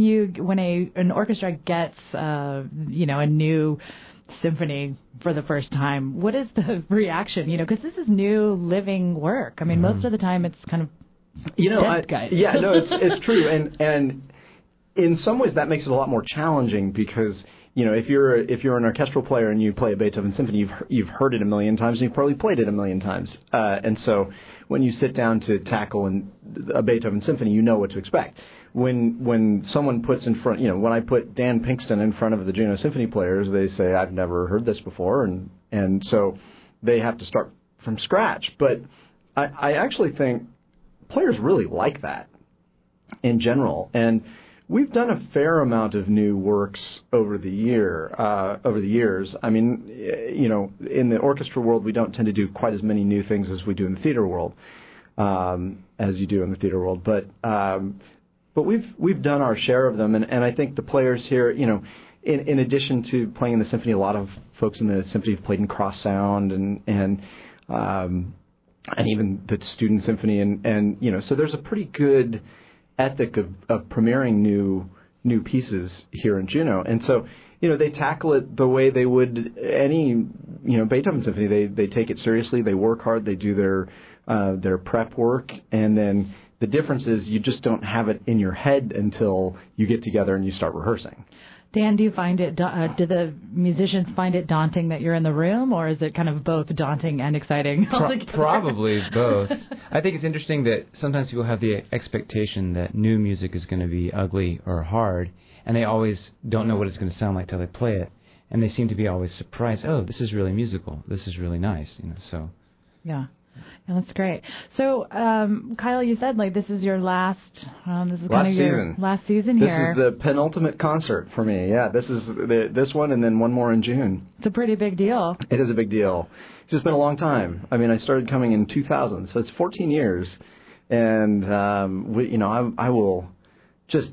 an orchestra gets a new symphony for the first time, what is the reaction? Because this is new living work. I mean, most of the time it's kind of dead guys. Yeah, no, it's true, and in some ways that makes it a lot more challenging because. If you're an orchestral player and you play a Beethoven symphony, you've heard it a million times and you've probably played it a million times. And so when you sit down to tackle a Beethoven symphony, you know what to expect. When someone puts in front, when I put Dan Pinkston in front of the Juneau Symphony players, they say, I've never heard this before. And so they have to start from scratch. But I actually think players really like that in general. And we've done a fair amount of new works over the years. I mean, in the orchestra world, we don't tend to do quite as many new things as we do in the theater world, as you do in the theater world. But but we've done our share of them, and I think the players here, in addition to playing in the symphony, a lot of folks in the symphony have played in Cross Sound and even the student symphony, and so there's a pretty good ethic of premiering new pieces here in Juneau, and so they tackle it the way they would any Beethoven symphony. They take it seriously, they work hard, they do their prep work, and then the difference is you just don't have it in your head until you get together and you start rehearsing. Dan, do you find it? Do the musicians find it daunting that you're in the room, or is it kind of both daunting and exciting? Probably both. I think it's interesting that sometimes people have the expectation that new music is going to be ugly or hard, and they always don't know what it's going to sound like till they play it, and they seem to be always surprised. Oh, this is really musical. This is really nice. So. Yeah. Yeah, that's great. So, Kyle, you said this is your last. This is kind of your last season here. This is the penultimate concert for me. Yeah, this is this one, and then one more in June. It's a pretty big deal. It is a big deal. It's just been a long time. I mean, I started coming in 2000, so it's 14 years, and I will just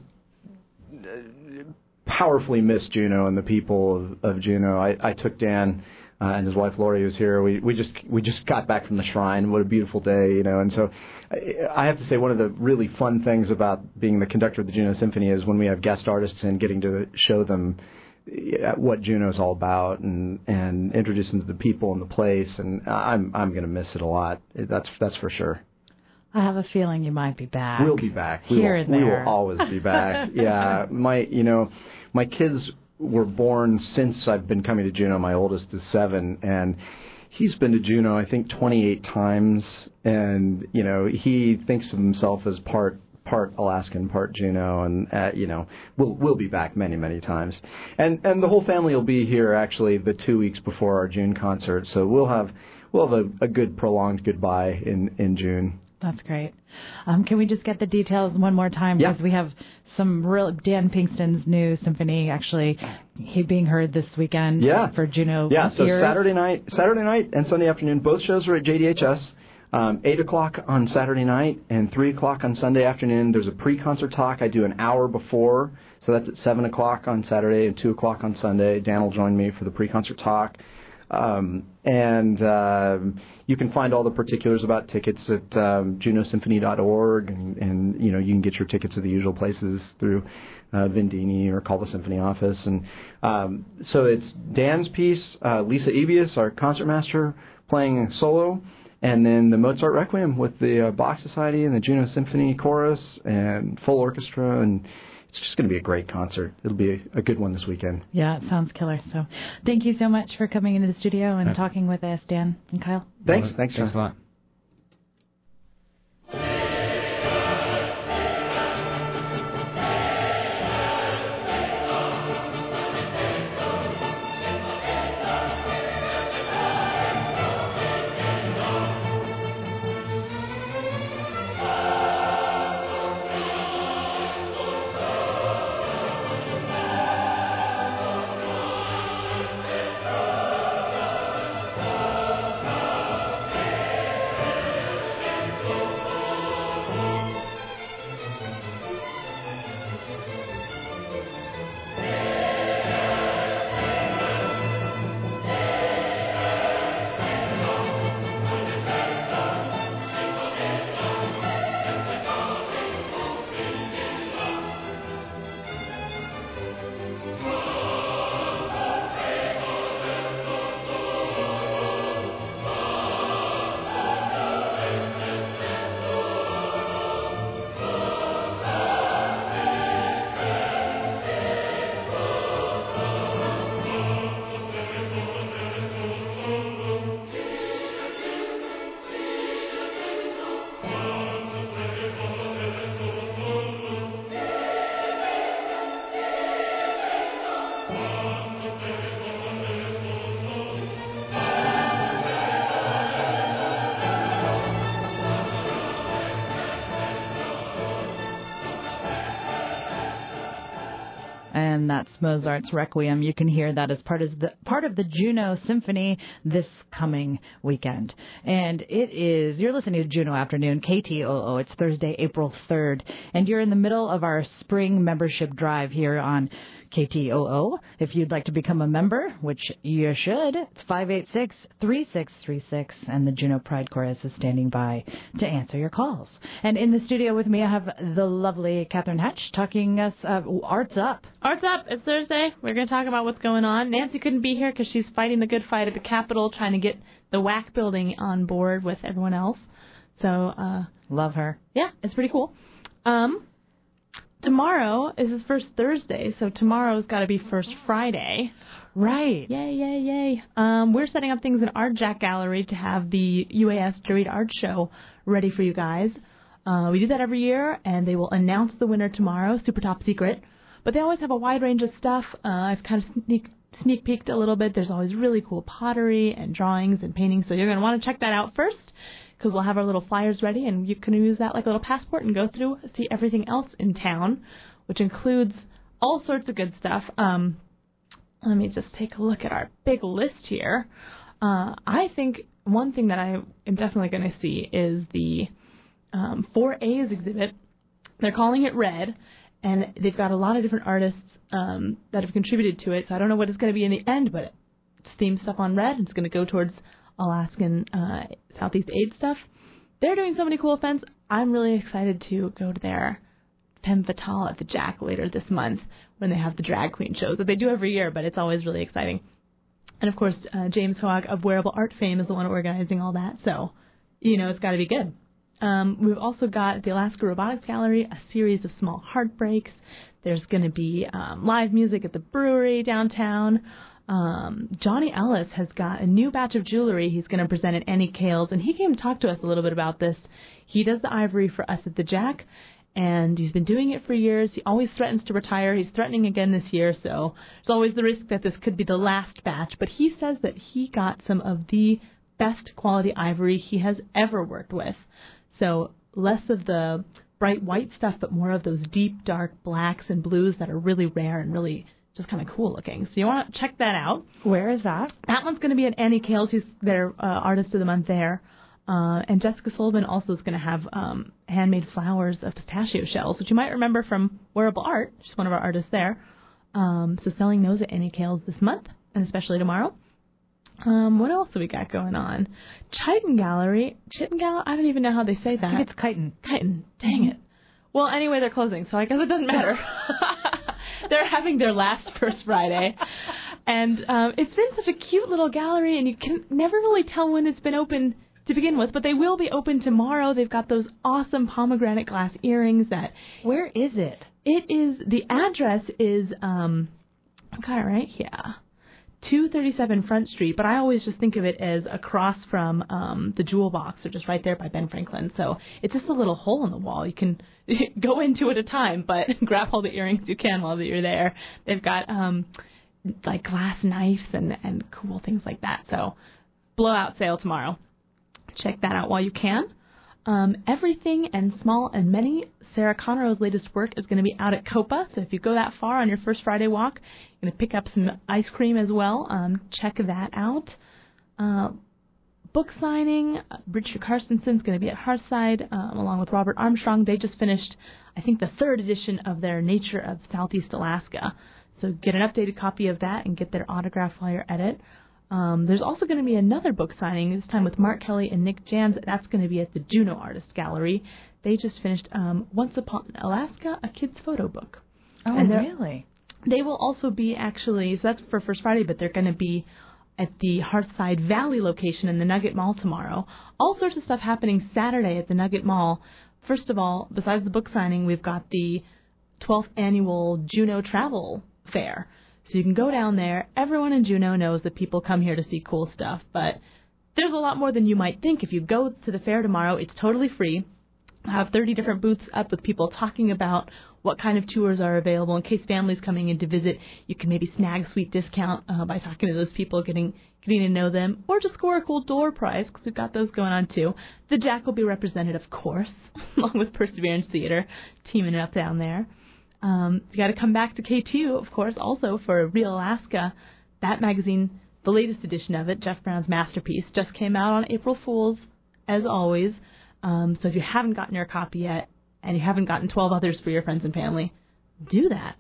powerfully miss Juneau and the people of Juneau. I took Dan. And his wife Lori was here. We just got back from the Shrine. What a beautiful day, And so, I have to say, one of the really fun things about being the conductor of the Juneau Symphony is when we have guest artists and getting to show them what Juneau's all about and introduce them to the people and the place. And I'm going to miss it a lot. That's for sure. I have a feeling you might be back. We'll be back. Here and there. We will always be back. Yeah, my kids were born since I've been coming to Juneau. My oldest is 7, and he's been to Juneau, I think, 28 times. And, he thinks of himself as part Alaskan, part Juneau, and, we'll be back many, many times. And the whole family will be here, actually, the 2 weeks before our June concert. So we'll have a good prolonged goodbye in June. That's great. Can we just get the details one more time? Yeah. Because we have some real Dan Pinkston's new symphony, actually, being heard this weekend for Juneau. Yeah, so ears. Saturday night and Sunday afternoon, both shows are at JDHS. 8 o'clock on Saturday night and 3 o'clock on Sunday afternoon. There's a pre-concert talk I do an hour before, so that's at 7 o'clock on Saturday and 2 o'clock on Sunday. Dan will join me for the pre-concert talk. You can find all the particulars about tickets at juneausymphony.org, and you can get your tickets at the usual places through Vindini or call the symphony office. And so it's Dan's piece, Lisa Ebius, our concertmaster, playing solo, and then the Mozart Requiem with the Bach Society and the Juneau Symphony Chorus and full orchestra, and it's just going to be a great concert. It'll be a good one this weekend. Yeah, it sounds killer. So thank you so much for coming into the studio and talking with us, Dan and Kyle. Thanks a lot. again, that's Mozart's Requiem. You can hear that as part of the Juno Symphony this coming weekend. And you're listening to Juno Afternoon, KTOO. It's Thursday, April 3rd. And you're in the middle of our spring membership drive here on KTOO. If you'd like to become a member, which you should, it's 586-3636, and the Juno Pride Chorus is standing by to answer your calls. And in the studio with me, I have the lovely Catherine Hatch talking us Arts Up. Arts Up. It's Thursday. We're going to talk about what's going on. Nancy couldn't be here because she's fighting the good fight at the Capitol, trying to get the WAC building on board with everyone else. So, love her. Yeah, it's pretty cool. Tomorrow is his first Thursday, so tomorrow's got to be first Friday. Right. Yay, yay, yay. We're setting up things in Art Jack Gallery to have the UAS Juried Art Show ready for you guys. We do that every year, and they will announce the winner tomorrow, super top secret. But they always have a wide range of stuff. I've kind of sneak peeked a little bit. There's always really cool pottery and drawings and paintings, so you're going to want to check that out first, because we'll have our little flyers ready, and you can use that like a little passport and go through, see everything else in town, which includes all sorts of good stuff. Let me just take a look at our big list here. I think one thing that I am definitely going to see is the 4A's exhibit. They're calling it Red, and they've got a lot of different artists that have contributed to it, so I don't know what it's going to be in the end, but it's themed stuff on red, and it's going to go towards Alaskan Southeast Aid stuff. They're doing so many cool events. I'm really excited to go to their Femme Fatale at the Jack later this month when they have the drag queen shows that they do every year, but it's always really exciting. And, of course, James Hoag of Wearable Art fame is the one organizing all that, so, it's got to be good. We've also got at the Alaska Robotics Gallery a series of small heartbreaks. There's going to be live music at the brewery downtown. Johnny Ellis has got a new batch of jewelry he's going to present at Annie Kale's, and he came to talk to us a little bit about this. He does the ivory for us at the Jack, and he's been doing it for years. He always threatens to retire. He's threatening again this year, so there's always the risk that this could be the last batch. But he says that he got some of the best quality ivory he has ever worked with. So less of the bright white stuff, but more of those deep, dark blacks and blues that are really rare and really just kind of cool looking. So you want to check that out. Where is that? That one's going to be at Annie Kale's, who's their Artist of the Month there. And Jessica Sullivan also is going to have handmade flowers of pistachio shells, which you might remember from Wearable Art. She's one of our artists there. So selling those at Annie Kale's this month, and especially tomorrow. What else do we got going on? Chitin Gallery. I don't even know how they say that. I think it's Chitin. Chitin. Dang it. Well, anyway, they're closing, so I guess it doesn't matter. They're having their last First Friday. And it's been such a cute little gallery, and you can never really tell when it's been open to begin with, but they will be open tomorrow. They've got those awesome pomegranate glass earrings that... Where is it? The address is, I've got it right here, 237 Front Street, but I always just think of it as across from the Jewel Box, or just right there by Ben Franklin. So it's just a little hole in the wall. You can go into it at a time, but grab all the earrings you can while you're there. They've got like glass knives and cool things like that. So blowout sale tomorrow. Check that out while you can. Everything and Small and Many, Sarah Conroe's latest work, is going to be out at Copa. So if you go that far on your First Friday walk, you're going to pick up some ice cream as well. Check that out. Book signing, Richard Carstenson's going to be at Hearthside along with Robert Armstrong. They just finished, I think, the third edition of their Nature of Southeast Alaska. So get an updated copy of that and get their autograph while you're at it. There's also going to be another book signing, this time with Mark Kelly and Nick Jans. That's going to be at the Juneau Artist Gallery. They just finished Once Upon Alaska, a kid's photo book. Oh, and really? They will also be actually, so that's for First Friday, but they're going to be at the Hearthside Valley location in the Nugget Mall tomorrow. All sorts of stuff happening Saturday at the Nugget Mall. First of all, besides the book signing, we've got the 12th annual Juneau Travel Fair. So you can go down there. Everyone in Juneau knows that people come here to see cool stuff, but there's a lot more than you might think. If you go to the fair tomorrow, it's totally free. I have 30 different booths up with people talking about what kind of tours are available. In case families coming in to visit, you can maybe snag a sweet discount by talking to those people, getting to know them, or just score a cool door prize, because we've got those going on too. The Jack will be represented, of course, along with Perseverance Theater, teaming it up down there. You got to come back to KTU, of course, also for Real Alaska. That magazine, the latest edition of it, Jeff Brown's masterpiece, just came out on April Fool's, as always. So if you haven't gotten your copy yet, and you haven't gotten 12 others for your friends and family, do that.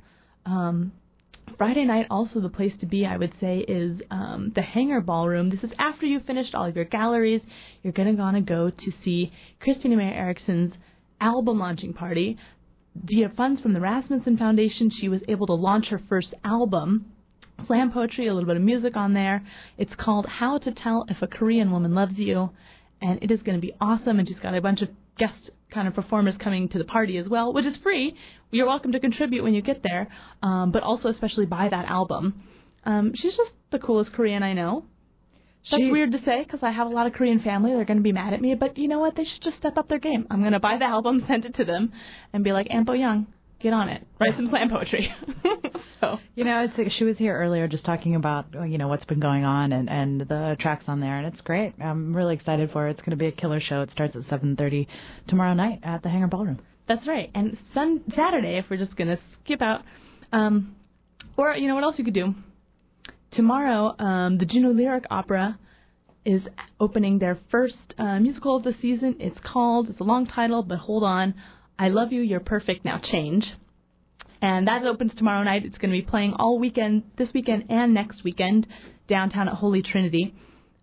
Friday night, also the place to be, I would say, is the Hangar Ballroom. This is after you've finished all of your galleries. You're going to go to see Christina Mae Eriksen's album launching party. Via funds from the Rasmussen Foundation, she was able to launch her first album, slam poetry, a little bit of music on there. It's called How to Tell If a Korean Woman Loves You, and it is going to be awesome, and she's got a bunch of guest kind of performers coming to the party as well, which is free. You're welcome to contribute when you get there, but also especially buy that album. She's just the coolest Korean I know. That's weird to say because I have a lot of Korean family. They're going to be mad at me, but you know what? They should just step up their game. I'm going to buy the album, send it to them, and be like, Ampo Young, get on it. Write some slam poetry. So. She was here earlier just talking about, what's been going on and the tracks on there, and it's great. I'm really excited for it. It's going to be a killer show. It starts at 7:30 tomorrow night at the Hangar Ballroom. That's right. And Saturday, if we're just going to skip out, or you know what else you could do? Tomorrow, the Juneau Lyric Opera is opening their first musical of the season. It's a long title, but hold on, I Love You, You're Perfect, Now Change. And that opens tomorrow night. It's going to be playing all weekend, this weekend and next weekend, downtown at Holy Trinity.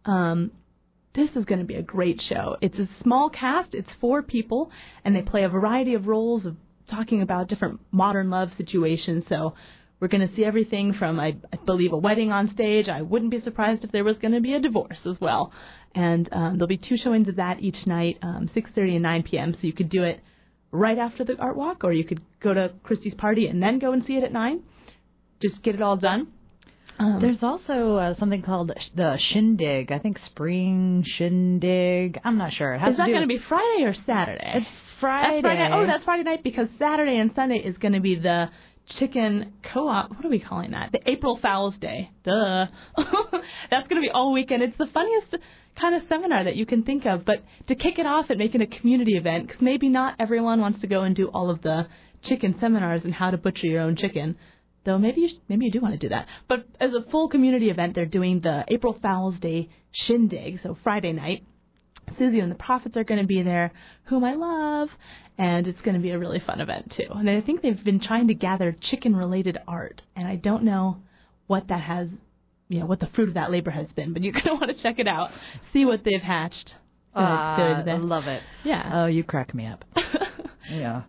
This is going to be a great show. It's a small cast. It's 4 people, and they play a variety of roles of talking about different modern love situations. So we're going to see everything from, I believe, a wedding on stage. I wouldn't be surprised if there was going to be a divorce as well. And there'll be 2 showings of that each night, 6:30 and 9 p.m. So you could do it right after the art walk, or you could go to Christie's party and then go and see it at 9. Just get it all done. There's also something called the Shindig. I think Spring Shindig. I'm not sure. Is that going to be Friday or Saturday? It's Friday. That's Friday. Oh, that's Friday night because Saturday and Sunday is going to be the Chicken Co-op. What are we calling that? The April Fowls Day. Duh. That's going to be all weekend. It's the funniest kind of seminar that you can think of, but to kick it off and make it a community event, because maybe not everyone wants to go and do all of the chicken seminars and how to butcher your own chicken, though maybe you do want to do that. But as a full community event, they're doing the April Fowls Day Shindig, so Friday night. Susie and the Prophets are going to be there, whom I love, and it's going to be a really fun event, too. And I think they've been trying to gather chicken-related art, and I don't know what that has, what the fruit of that labor has been, but you're going to want to check it out, see what they've hatched. I love it. Yeah. Oh, you crack me up. Yeah.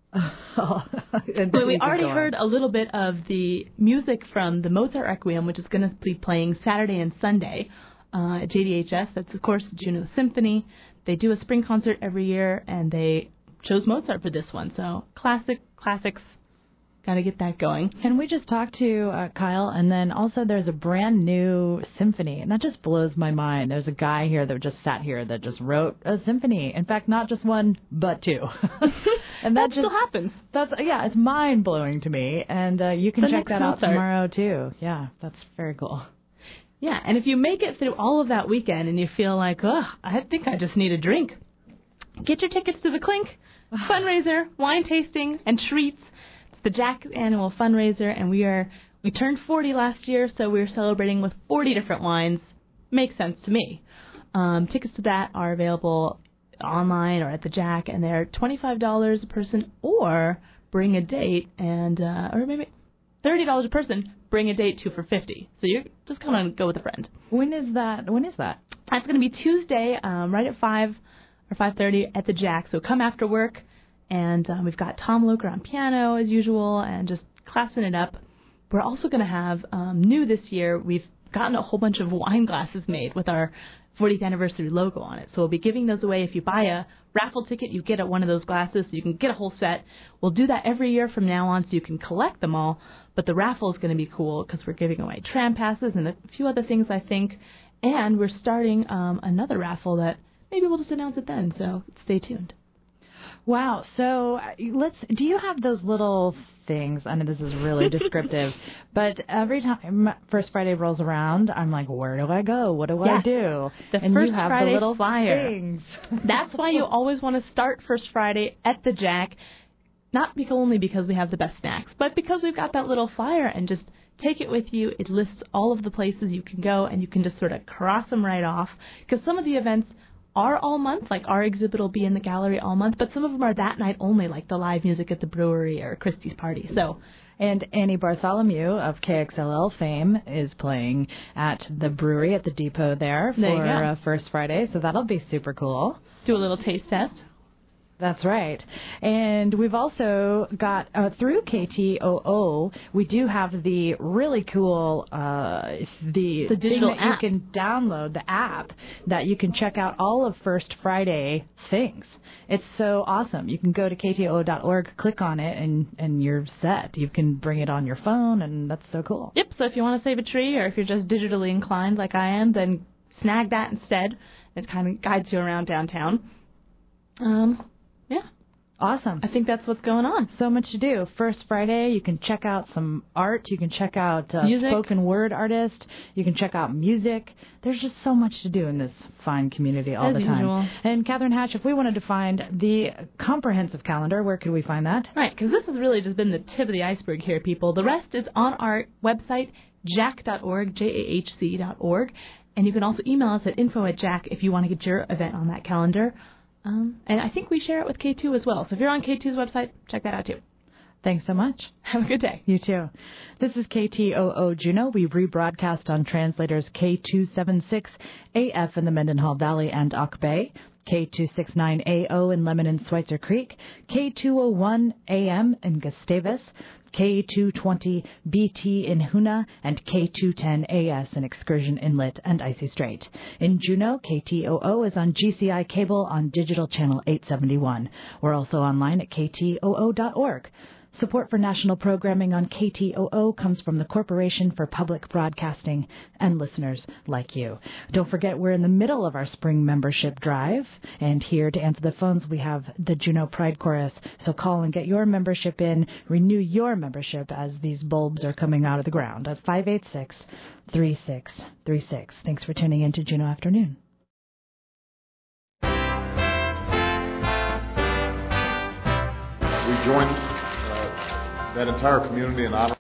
But we already heard a little bit of the music from the Mozart Requiem, which is going to be playing Saturday and Sunday at JDHS. That's, of course, Juneau Symphony. They do a spring concert every year, and they chose Mozart for this one. So classics. Got to get that going. Can we just talk to Kyle? And then also there's a brand new symphony, and that just blows my mind. There's a guy here that just sat here that just wrote a symphony. In fact, not just one, but 2. And that still happens. It's mind-blowing to me. And you can check that out tomorrow, too. Yeah, that's very cool. Yeah, and if you make it through all of that weekend and you feel like, I think I just need a drink, get your tickets to the Clink fundraiser, wine tasting, and treats. The Jack annual fundraiser, and we turned 40 last year, so we're celebrating with 40 different wines. Makes sense to me. Tickets to that are available online or at the Jack, and they're $25 a person, or bring a date, and or maybe $30 a person. Bring a date 2 for $50. So you're just gonna go with a friend. When is that? That's going to be Tuesday, right at 5 or 5:30 at the Jack. So come after work. And we've got Tom Loker on piano, as usual, and just classing it up. We're also going to have, new this year, we've gotten a whole bunch of wine glasses made with our 40th anniversary logo on it. So we'll be giving those away. If you buy a raffle ticket, you get one of those glasses, so you can get a whole set. We'll do that every year from now on, so you can collect them all. But the raffle is going to be cool because we're giving away tram passes and a few other things, I think. And we're starting another raffle that maybe we'll just announce it then, so stay tuned. Wow. So do you have those little things? I know this is really descriptive, but every time First Friday rolls around, I'm like, where do I go? What do I do? And First you have Friday the little flyer. Things. That's why you always want to start First Friday at the Jack. not only because we have the best snacks, but because we've got that little flyer, and just take it with you. It lists all of the places you can go, and you can just sort of cross them right off, because some of the events are all month, like our exhibit will be in the gallery all month, but some of them are that night only, like the live music at the brewery or Christie's party. So, and Annie Bartholomew of KXLL fame is playing at the brewery at the depot there for First Friday, so that'll be super cool. Do a little taste test. That's right. And we've also got, through KTOO, we do have the really cool, the digital thing that app. You can download, the app, that you can check out all of First Friday things. It's so awesome. You can go to ktoo.org, click on it, and you're set. You can bring it on your phone, and that's so cool. Yep, so if you want to save a tree, or if you're just digitally inclined like I am, then snag that instead. It kind of guides you around downtown. Yeah. Awesome. I think that's what's going on. So much to do. First Friday, you can check out some art. You can check out spoken word artist. You can check out music. There's just so much to do in this fine community all the time. Usual. And Catherine Hatch, if we wanted to find the comprehensive calendar, where could we find that? Right, because this has really just been the tip of the iceberg here, people. The rest is on our website, jack.org, jahc.org. And you can also email us at info@jack if you want to get your event on that calendar. And I think we share it with K2 as well. So if you're on K2's website, check that out too. Thanks so much. Have a good day. You too. This is KTOO Juneau. We rebroadcast on translators K276 AF in the Mendenhall Valley and Auk Bay, K269 AO in Lemon and Schweitzer Creek, K201 AM in Gustavus, K220 BT in Hoonah, and K210 AS in Excursion Inlet and Icy Strait. In Juneau, KTOO is on GCI cable on digital channel 871. We're also online at ktoo.org. Support for national programming on KTOO comes from the Corporation for Public Broadcasting and listeners like you. Don't forget, we're in the middle of our spring membership drive, and here to answer the phones we have the Juneau Pride Chorus. So call and get your membership in. Renew your membership as these bulbs are coming out of the ground at 586-3636. Thanks for tuning in to Juneau Afternoon. We joined that entire community in honor